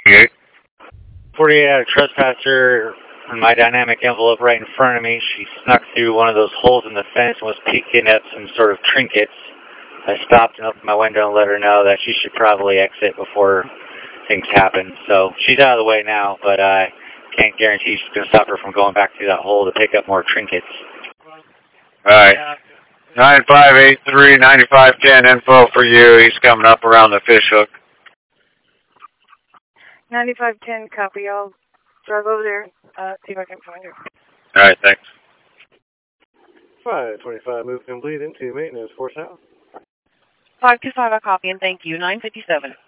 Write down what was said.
48. 48 had a trespasser in my dynamic envelope right in front of me. She snuck through one of those holes in the fence and was peeking at some sort of trinkets. I stopped and opened my window and let her know that she should probably exit before things happen. So she's out of the way now, but I can't guarantee she's going to stop her from going back through that hole to pick up more trinkets. All right. 9583-9510 info for you. He's coming up around the fish hook. 9510, copy. I'll drive over there, see if I can find her. All right, thanks. 525, move complete into maintenance, 4 south. 525, I copy, and thank you. 957.